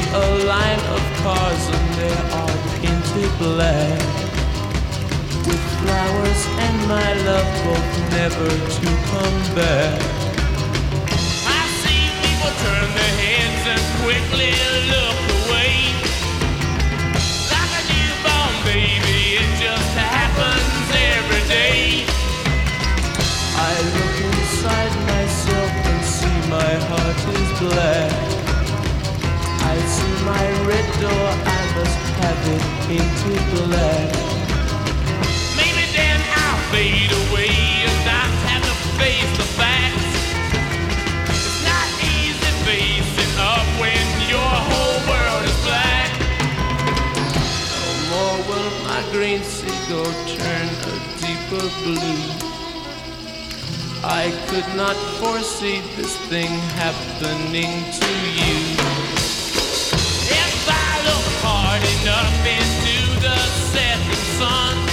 a line of cars and they are painted black, with flowers and my love both never to come back. I see people turn their heads and quickly look away. Like a newborn baby, it just happens every day. I look inside myself and see my heart is black. I see my red door, I must have it painted black. Maybe then I'll fade away and not have to face the facts. It's not easy facing up when your whole world is black. No more will my green seagull turn a deeper blue. I could not foresee this thing happening to you. If I look hard enough into the setting sun,